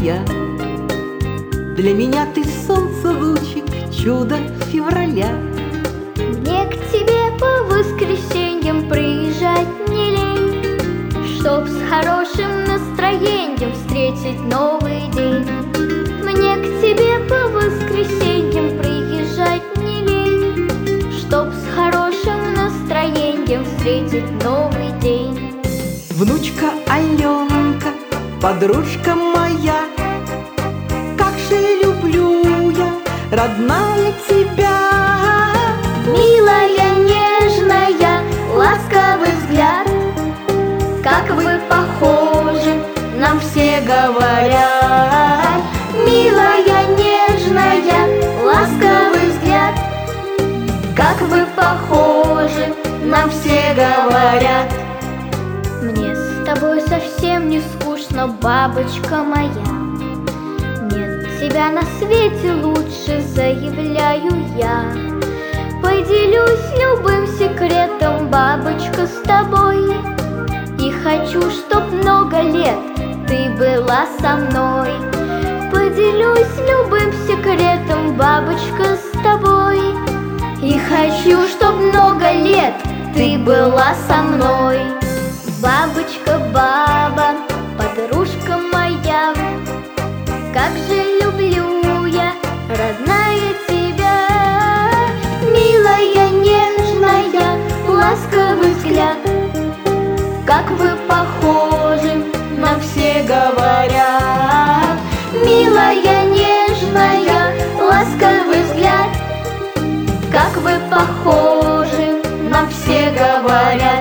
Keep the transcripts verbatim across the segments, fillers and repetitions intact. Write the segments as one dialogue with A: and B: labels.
A: моя. Для меня ты солнце, лучик, чудо февраля.
B: Мне к тебе по воскресеньям приезжать не лень, чтоб с хорошим настроением встретить новый день. Мне к тебе по воскресеньям приезжать не лень, чтоб с хорошим настроением встретить новый день.
A: Внучка Аленка, подружка моя, как же люблю я, родная, тебя.
B: Милая, нежная, ласковый взгляд, как вы похожи, нам все говорят. Милая, нежная, ласковый взгляд, как вы похожи, нам все говорят. Мне с тобой совсем не скучно, бабочка моя. Нет тебя на свете лучше, заявляю я. Поделюсь любым секретом, бабочка, с тобой. И хочу, чтоб много лет ты была со мной. Поделюсь любым секретом, бабочка, с тобой. И хочу, чтоб много лет ты была со мной. Бабочка, баба, подружка моя, как же люблю я, родная, тебя. Милая, нежная, ласковый взгляд, как вы похожи, нам все говорят. Милая, нежная, ласковый взгляд, как вы похожи, нам все говорят.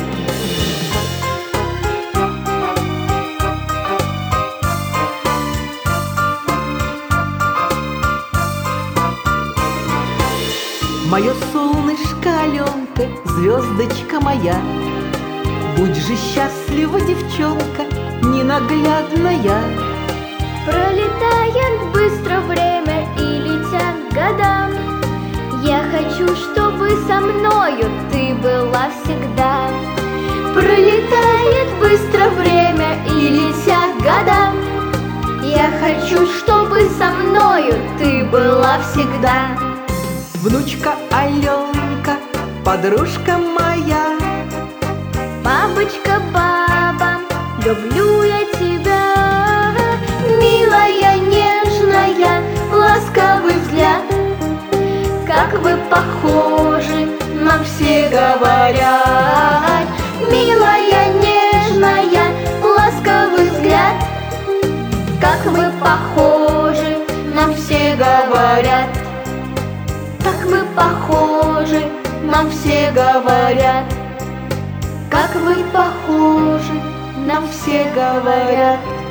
A: Мое солнышко Аленка, звездочка моя, будь же счастлива, девчонка, ненаглядная.
B: Пролетает быстро время и летят года. Я хочу, чтобы со мною ты была всегда. Пролетает быстро время и летят года. Я хочу, чтобы со мною ты была всегда.
A: Внучка Аленка, подружка моя,
B: бабочка, баба, люблю я тебя. Милая, нежная, ласковый взгляд, как вы похожи, нам все говорят. Милая, нежная, ласковый взгляд, как вы похожи, нам все говорят. Как вы похожи, нам все говорят. Как вы похожи, нам все говорят.